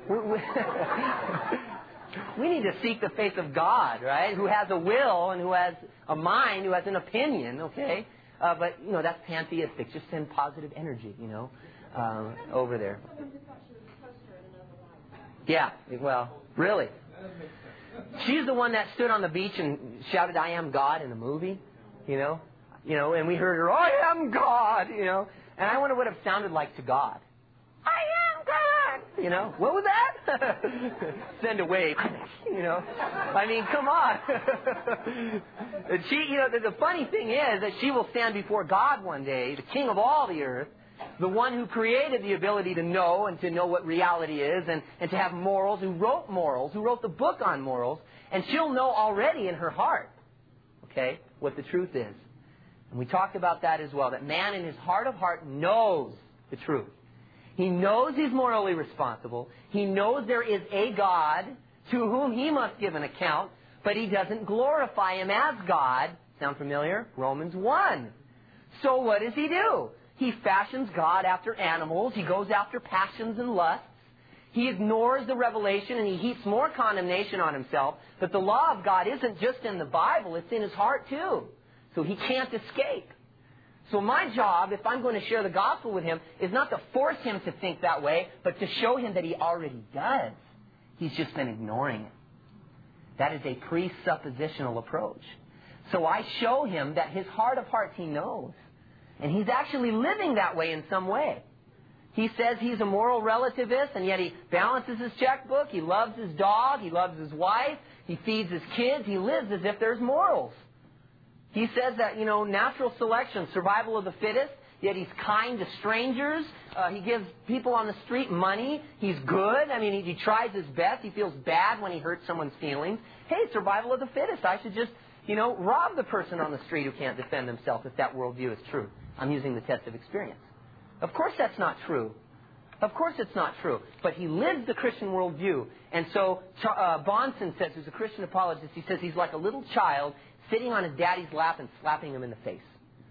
We need to seek the face of God, right? Who has a will and who has a mind, who has an opinion, okay? But, that's pantheistic. Just send positive energy, over there. Yeah, well, really. She's the one that stood on the beach and shouted, "I am God" in the movie, and we heard her, "I am God," and I wonder what it sounded like to God. "I am God," what was that? Send a wave, I mean, come on. She, the funny thing is that she will stand before God one day, the King of all the earth, the one who created the ability to know and to know what reality is and to have morals, who wrote the book on morals, and she'll know already in her heart, okay, what the truth is. And we talked about that as well, that man in his heart of heart knows the truth. He knows he's morally responsible. He knows there is a God to whom he must give an account, but he doesn't glorify him as God. Sound familiar? Romans 1. So what does he do? He fashions God after animals. He goes after passions and lusts. He ignores the revelation and he heaps more condemnation on himself. But the law of God isn't just in the Bible, it's in his heart too. So he can't escape. So my job, if I'm going to share the gospel with him, is not to force him to think that way, but to show him that he already does. He's just been ignoring it. That is a presuppositional approach. So I show him that his heart of hearts he knows. And he's actually living that way in some way. He says he's a moral relativist, and yet he balances his checkbook. He loves his dog. He loves his wife. He feeds his kids. He lives as if there's morals. He says that, natural selection, survival of the fittest, yet he's kind to strangers. He gives people on the street money. He's good. I mean, he tries his best. He feels bad when he hurts someone's feelings. Hey, survival of the fittest. I should just, rob the person on the street who can't defend himself if that worldview is true. I'm using the test of experience. Of course that's not true. Of course it's not true. But he lives the Christian worldview. And so Bahnsen says, who's a Christian apologist, he says he's like a little child sitting on his daddy's lap and slapping him in the face.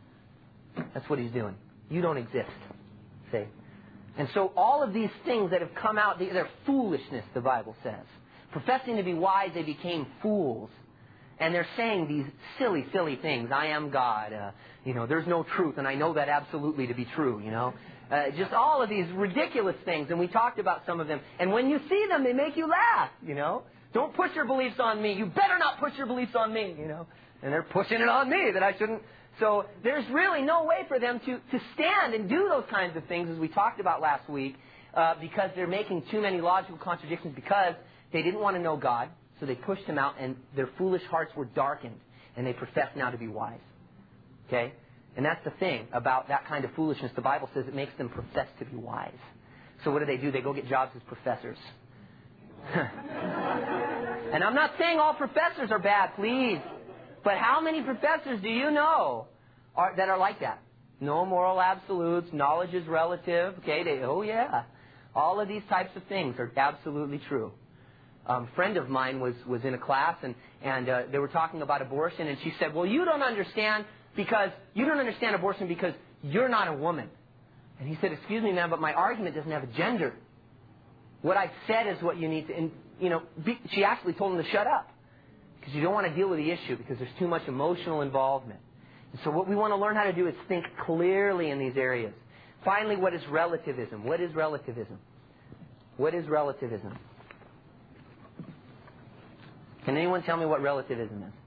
That's what he's doing. You don't exist. See? And so all of these things that have come out, they're foolishness, the Bible says. Professing to be wise, they became fools. And they're saying these silly, silly things. I am God. There's no truth, and I know that absolutely to be true, just all of these ridiculous things, and we talked about some of them. And when you see them, they make you laugh, Don't push your beliefs on me. You better not push your beliefs on me, And they're pushing it on me that I shouldn't. So there's really no way for them to stand and do those kinds of things, as we talked about last week, because they're making too many logical contradictions, because they didn't want to know God. So they pushed him out, and their foolish hearts were darkened, and they profess now to be wise. Okay? And that's the thing about that kind of foolishness. The Bible says it makes them profess to be wise. So what do? They go get jobs as professors. And I'm not saying all professors are bad, please. But how many professors do you know that are like that? No moral absolutes, knowledge is relative. Okay, all of these types of things are absolutely true. A friend of mine was in a class, and they were talking about abortion, and she said, well, you don't understand abortion because you're not a woman. And he said, excuse me, ma'am, but my argument doesn't have a gender. What I've said is what you need to, and, she actually told him to shut up, because you don't want to deal with the issue, because there's too much emotional involvement. And so what we want to learn how to do is think clearly in these areas. Finally, what is relativism? What is relativism? What is relativism? Can anyone tell me what relativism is?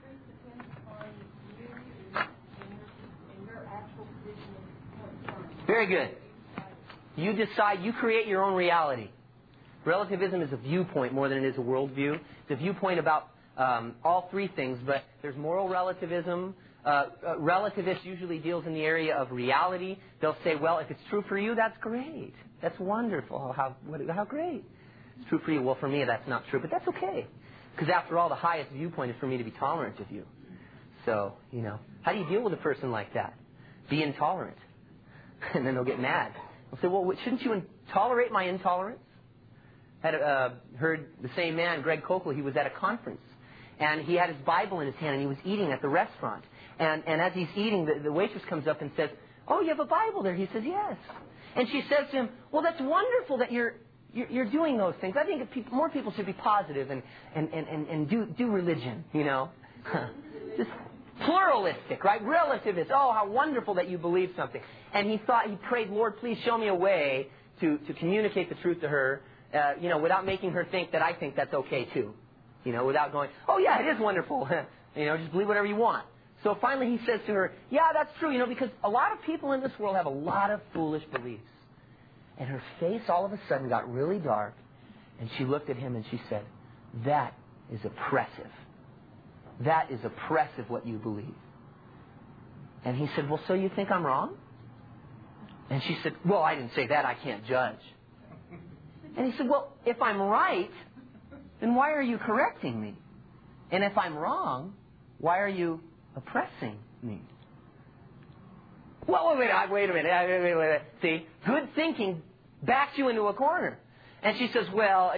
Very good. You decide, you create your own reality. Relativism is a viewpoint more than it is a worldview. It's a viewpoint about all three things, but there's moral relativism. Relativist usually deals in the area of reality. They'll say, well, if it's true for you, that's great. That's wonderful. How great. It's true for you. Well, for me, that's not true, but that's okay. Because after all, the highest viewpoint is for me to be tolerant of you. So, how do you deal with a person like that? Be intolerant. And then they'll get mad. They'll say, well, shouldn't you tolerate my intolerance? I had heard the same man, Greg Koukl, he was at a conference. And he had his Bible in his hand, and he was eating at the restaurant. And as he's eating, the waitress comes up and says, oh, you have a Bible there? He says, yes. And she says to him, well, that's wonderful that you're you're doing those things. I think more people should be positive and do religion, you know. Just pluralistic, right? Relativist. Oh, how wonderful that you believe something. And he prayed, Lord, please show me a way to communicate the truth to her, without making her think that I think that's okay too. Without going, oh yeah, it is wonderful. Just believe whatever you want. So finally he says to her, yeah, that's true, because a lot of people in this world have a lot of foolish beliefs. And her face all of a sudden got really dark, and she looked at him and she said, that is oppressive. That is oppressive what you believe. And he said, well, so you think I'm wrong? And she said, well, I didn't say that. I can't judge. And he said, well, if I'm right, then why are you correcting me? And if I'm wrong, why are you oppressing me? Well, wait a minute. See, good thinking backs you into a corner. And she says, well,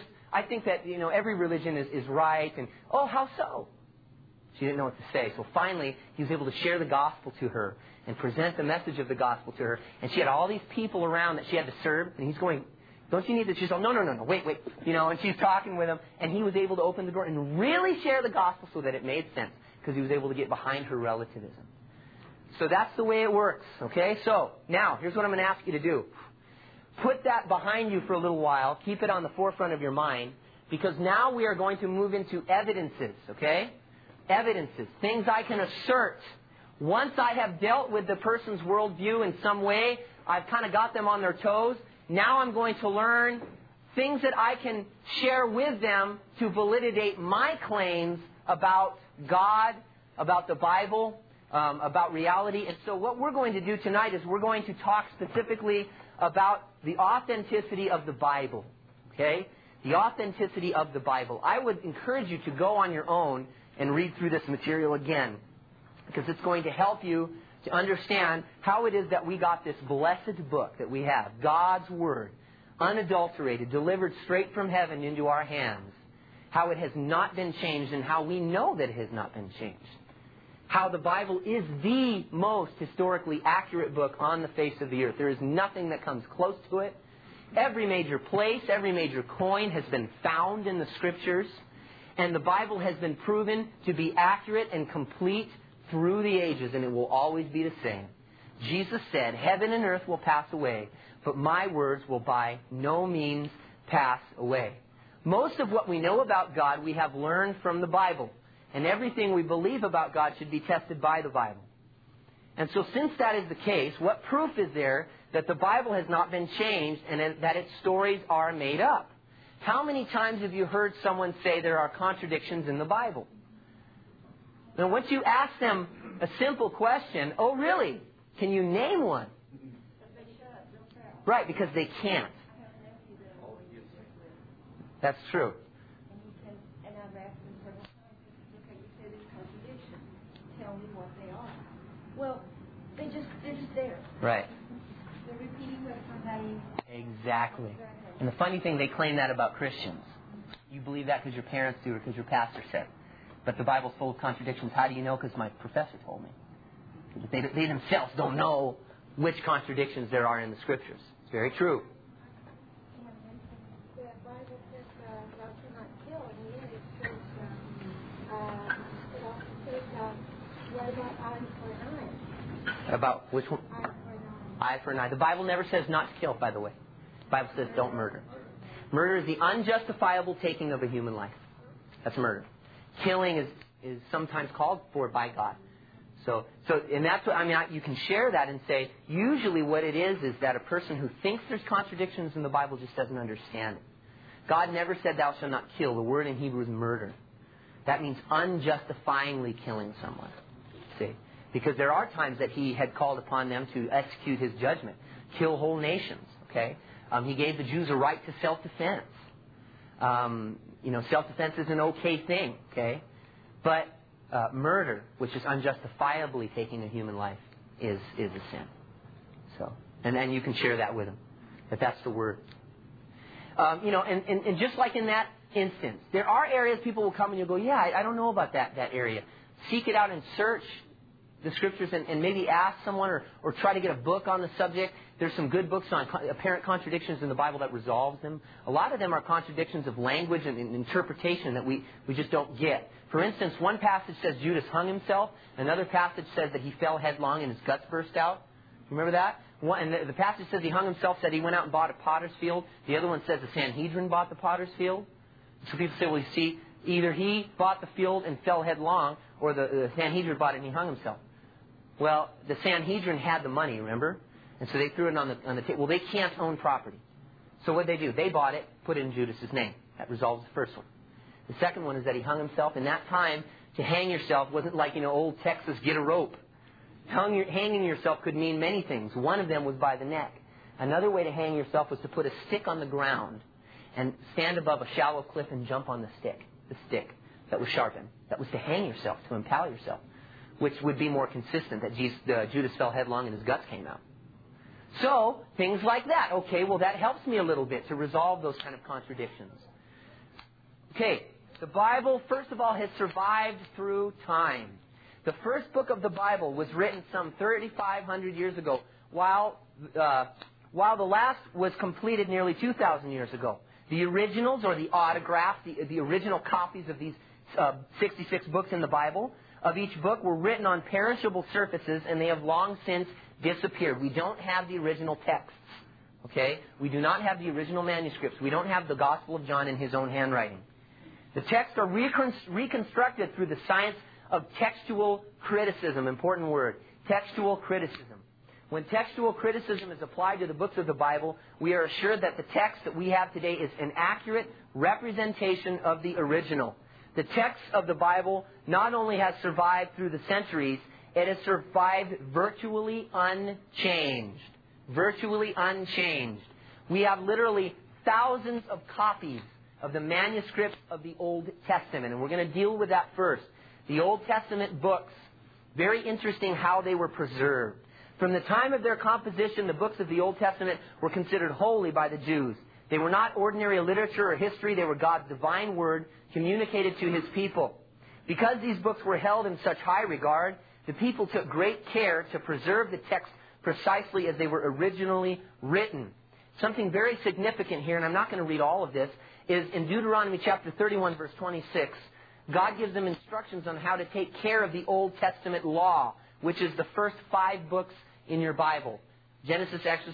I think that, every religion is right. And, oh, how so? She didn't know what to say. So finally, he was able to share the gospel to her and present the message of the gospel to her. And she had all these people around that she had to serve. And he's going, don't you need this? She's like, no, wait. And she's talking with him. And he was able to open the door and really share the gospel so that it made sense. Because he was able to get behind her relativism. So that's the way it works, okay? So, now, here's what I'm going to ask you to do. Put that behind you for a little while. Keep it on the forefront of your mind. Because now we are going to move into evidences, okay? Evidences. Things I can assert. Once I have dealt with the person's worldview in some way, I've kind of got them on their toes. Now I'm going to learn things that I can share with them to validate my claims about God, about the Bible, about reality. And so what we're going to do tonight is we're going to talk specifically about the authenticity of the Bible. Okay? The authenticity of the Bible. I would encourage you to go on your own and read through this material again, because it's going to help you to understand how it is that we got this blessed book that we have, God's Word, unadulterated, delivered straight from heaven into our hands, how it has not been changed and how we know that it has not been changed. How the Bible is the most historically accurate book on the face of the earth. There is nothing that comes close to it. Every major place, every major coin has been found in the Scriptures. And the Bible has been proven to be accurate and complete through the ages, and it will always be the same. Jesus said, heaven and earth will pass away, but my words will by no means pass away. Most of what we know about God we have learned from the Bible. And everything we believe about God should be tested by the Bible. And so since that is the case, what proof is there that the Bible has not been changed and that its stories are made up? How many times have you heard someone say there are contradictions in the Bible? Now, once you ask them a simple question, oh, really? Can you name one? Right, because they can't. That's true. And I've asked them several times, okay, you say there's contradictions. Tell me what they are. Well, they're just there. Right. They're repeating what somebody... Exactly. And the funny thing, they claim that about Christians. You believe that because your parents do or because your pastor said. But the Bible's full of contradictions. How do you know? Because my professor told me. They themselves don't know which contradictions there are in the Scriptures. It's very true. The Bible says thou shalt not kill, and yet it says, it also says, what about eye for an eye? About which one? Eye for an eye. Eye for an eye. The Bible never says not to kill, by the way. The Bible says don't murder. Murder is the unjustifiable taking of a human life. That's murder. Killing is sometimes called for by God. And that's what, you can share that and say, usually what it is that a person who thinks there's contradictions in the Bible just doesn't understand it. God never said thou shalt not kill. The word in Hebrew is murder. That means unjustifyingly killing someone. See? Because there are times that He had called upon them to execute His judgment. Kill whole nations. Okay? He gave the Jews a right to self-defense. Self-defense is an okay thing. Okay? But murder, which is unjustifiably taking a human life, is a sin. So, and then you can share that with them. That's the word. And just like in that instance, there are areas people will come and you'll go, yeah, I don't know about that area. Seek it out and search the Scriptures and maybe ask someone or try to get a book on the subject. There's some good books on apparent contradictions in the Bible that resolves them. A lot of them are contradictions of language and interpretation that we just don't get. For instance, one passage says Judas hung himself. Another passage says that he fell headlong and his guts burst out. Remember that? And the passage says he hung himself, said he went out and bought a potter's field. The other one says the Sanhedrin bought the potter's field. So people say, well, you see, either he bought the field and fell headlong, or the Sanhedrin bought it and he hung himself. Well, the Sanhedrin had the money, remember? And so they threw it on the table. Well, they can't own property. So what did they do? They bought it, put it in Judas's name. That resolves the first one. The second one is that he hung himself. In that time, to hang yourself wasn't like, old Texas, get a rope. Hanging yourself could mean many things. One of them was by the neck. Another way to hang yourself was to put a stick on the ground and stand above a shallow cliff and jump on the stick that was sharpened. That was to hang yourself, to impale yourself, which would be more consistent that Judas fell headlong and his guts came out. So, things like that. Okay, well, that helps me a little bit to resolve those kind of contradictions. Okay, the Bible, first of all, has survived through time. The first book of the Bible was written some 3,500 years ago, while the last was completed nearly 2,000 years ago. The originals, or the autographs, the original copies of these 66 books in the Bible, of each book were written on perishable surfaces, and they have long since disappeared. We don't have the original texts. Okay? We do not have the original manuscripts. We don't have the Gospel of John in his own handwriting. The texts are reconstructed through the science of textual criticism. Important word. Textual criticism. When textual criticism is applied to the books of the Bible, we are assured that the text that we have today is an accurate representation of the original. The text of the Bible not only has survived through the centuries, it has survived virtually unchanged. Virtually unchanged. We have literally thousands of copies of the manuscripts of the Old Testament, and we're going to deal with that first. The Old Testament books, very interesting how they were preserved. From the time of their composition, the books of the Old Testament were considered holy by the Jews. They were not ordinary literature or history. They were God's divine word communicated to His people. Because these books were held in such high regard, the people took great care to preserve the text precisely as they were originally written. Something very significant here, and I'm not going to read all of this, is in Deuteronomy chapter 31, verse 26, God gives them instructions on how to take care of the Old Testament law, which is the first 5 books in your Bible. Genesis, Exodus,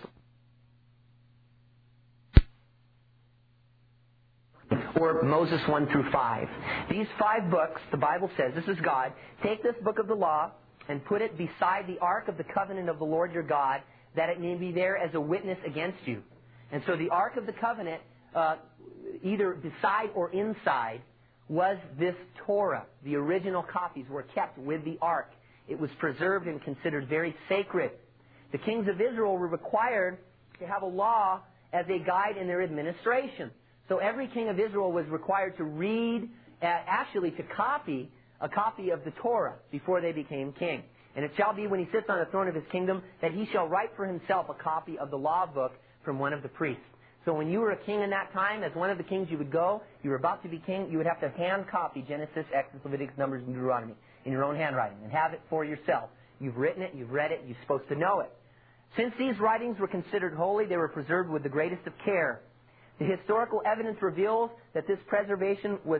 or Moses 1 through 5. These 5 books, the Bible says, this is God, take this book of the law and put it beside the ark of the covenant of the Lord your God, that it may be there as a witness against you. And so the ark of the covenant, either beside or inside, was this Torah. The original copies were kept with the ark. It was preserved and considered very sacred. The kings of Israel were required to have a law as a guide in their administration. So every king of Israel was required to read, to copy a copy of the Torah before they became king. And it shall be when he sits on the throne of his kingdom that he shall write for himself a copy of the law book from one of the priests. So when you were a king in that time, as one of the kings you would go, you were about to be king, you would have to hand copy Genesis, Exodus, Leviticus, Numbers, and Deuteronomy in your own handwriting and have it for yourself. You've written it, you've read it, you're supposed to know it. Since these writings were considered holy, they were preserved with the greatest of care. The historical evidence reveals that this preservation was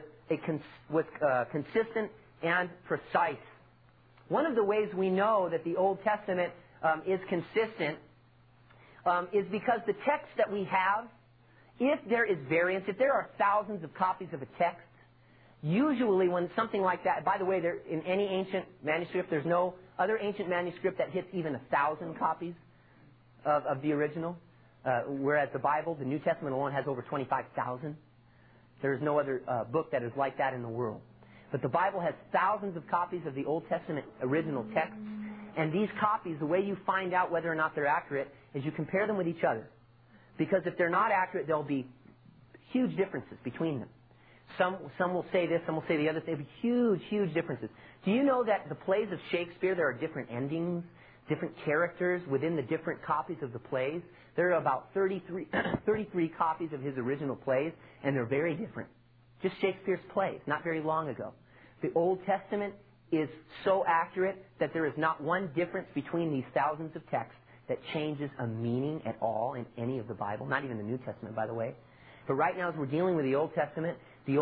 consistent and precise. One of the ways we know that the Old Testament is consistent is because the text that we have, if there is variance, if there are thousands of copies of a text, usually when something like that, by the way, there, in any ancient manuscript, there's no other ancient manuscript that hits even 1,000 copies of the original, whereas the Bible, the New Testament alone, has over 25,000. There is no other book that is like that in the world. But the Bible has thousands of copies of the Old Testament original text, and these copies, the way you find out whether or not they're accurate is you compare them with each other. Because if they're not accurate, there'll be huge differences between them. Some will say this, some will say the other. There'll be huge, huge differences. Do you know that the plays of Shakespeare, there are different endings, different characters within the different copies of the plays? There are about 33 copies of his original plays, and they're very different. Just Shakespeare's plays, not very long ago. The Old Testament is so accurate that there is not one difference between these thousands of texts that changes a meaning at all in any of the Bible, not even the New Testament, by the way. But right now, as we're dealing with the Old Testament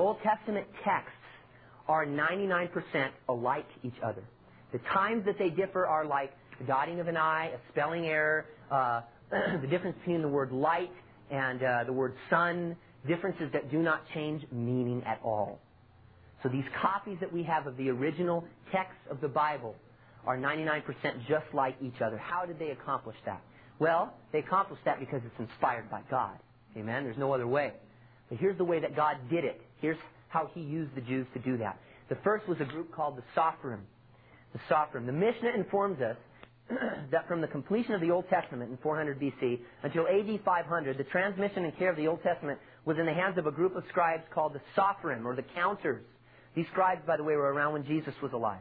texts are 99% alike each other. The times that they differ are like the dotting of an I, a spelling error, the difference between the word light and the word sun, differences that do not change meaning at all. So these copies that we have of the original text of the Bible are 99% just like each other. How did they accomplish that? Well, they accomplished that because it's inspired by God. Amen? There's no other way. But here's the way that God did it. Here's how He used the Jews to do that. The first was a group called the Sophrim. The Sophrim. The Mishnah informs us that from the completion of the Old Testament in 400 BC until AD 500, the transmission and care of the Old Testament was in the hands of a group of scribes called the Sophrim, or the counters. These scribes, by the way, were around when Jesus was alive.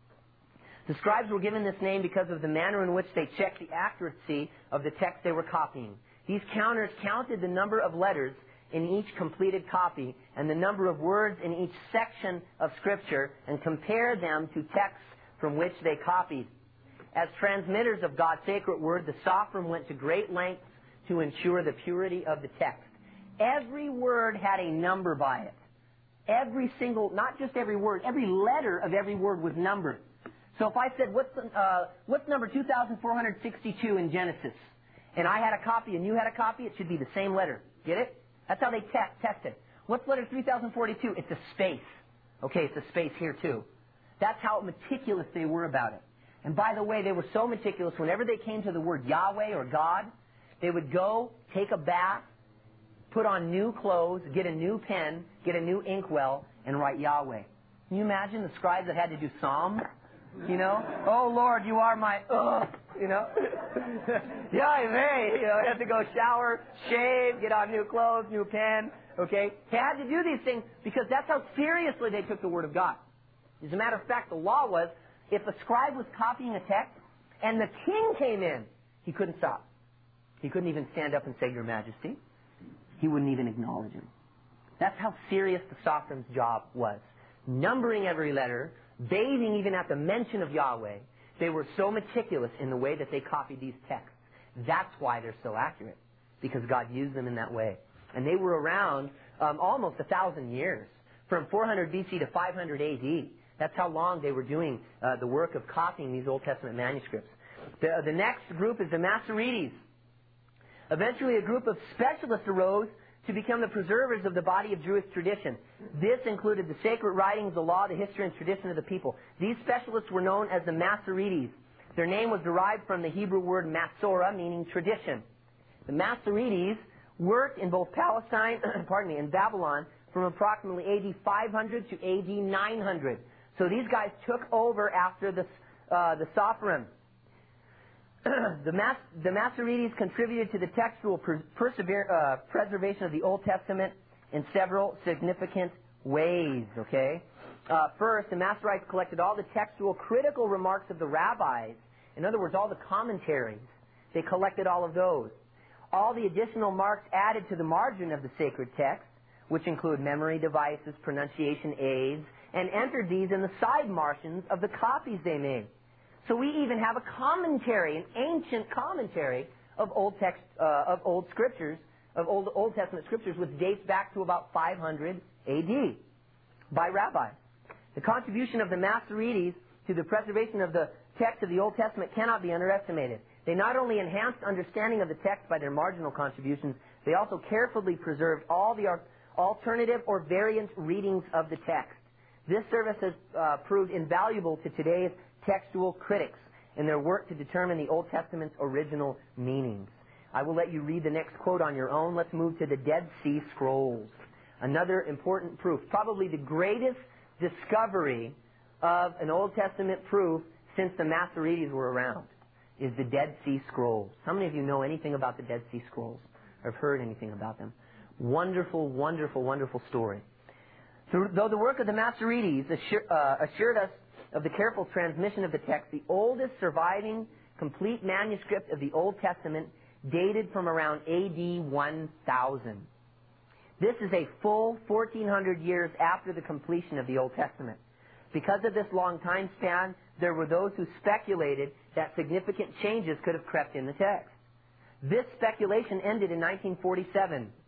The scribes were given this name because of the manner in which they checked the accuracy of the text they were copying. These counters counted the number of letters in each completed copy and the number of words in each section of Scripture and compared them to texts from which they copied. As transmitters of God's sacred word, the Sophrim went to great lengths to ensure the purity of the text. Every word had a number by it. Every single, not just every word, every letter of every word was numbered. So if I said, what's number 2,462 in Genesis? And I had a copy and you had a copy, it should be the same letter. Get it? That's how they test it. What's letter 3042? It's a space. Okay, it's a space here too. That's how meticulous they were about it. And by the way, they were so meticulous, whenever they came to the word Yahweh or God, they would go, take a bath, put on new clothes, get a new pen, get a new inkwell, and write Yahweh. Can you imagine the scribes that had to do Psalms? You know, oh Lord, you are my, you know, Yahweh, you know, had to go shower, shave, get on new clothes, new pen, okay? They had to do these things because that's how seriously they took the Word of God. As a matter of fact, the law was, if a scribe was copying a text and the king came in, he couldn't stop. He couldn't even stand up and say, Your Majesty. He wouldn't even acknowledge him. That's how serious the Sophrim's job was. Numbering every letter, bathing even at the mention of Yahweh. They were so meticulous in the way that they copied these texts. That's why they're so accurate, because God used them in that way. And they were around almost 1,000 years, from 400 BC to 500 AD. That's how long they were doing the work of copying these Old Testament manuscripts. The next group is the Masoretes. Eventually, a group of specialists arose to become the preservers of the body of Jewish tradition. This included the sacred writings, the law, the history, and tradition of the people. These specialists were known as the Masoretes. Their name was derived from the Hebrew word Masorah, meaning tradition. The Masoretes worked in both Palestine, and Babylon from approximately AD 500 to AD 900. So these guys took over after the Sophrim. The Masoretes contributed to the textual preservation of the Old Testament in several significant ways, okay? First, the Masoretes collected all the textual critical remarks of the rabbis. In other words, all the commentaries. They collected all of those. All the additional marks added to the margin of the sacred text, which include memory devices, pronunciation aids, and entered these in the side margins of the copies they made. So we even have a commentary, an ancient commentary of Old Scriptures, of Old Testament Scriptures, which dates back to about 500 AD by rabbis. The contribution of the Masoretes to the preservation of the text of the Old Testament cannot be underestimated. They not only enhanced understanding of the text by their marginal contributions, they also carefully preserved all the alternative or variant readings of the text. This service has proved invaluable to today's textual critics in their work to determine the Old Testament's original meanings. I will let you read the next quote on your own. Let's move to the Dead Sea Scrolls. Another important proof, probably the greatest discovery of an Old Testament proof since the Masoretes were around, is the Dead Sea Scrolls. How many of you know anything about the Dead Sea Scrolls or have heard anything about them? Wonderful, wonderful, wonderful story. Though the work of the Masoretes assured us of the careful transmission of the text, the oldest surviving complete manuscript of the Old Testament dated from around AD 1000. This is a full 1,400 years after the completion of the Old Testament. Because of this long time span, there were those who speculated that significant changes could have crept in the text. This speculation ended in 1947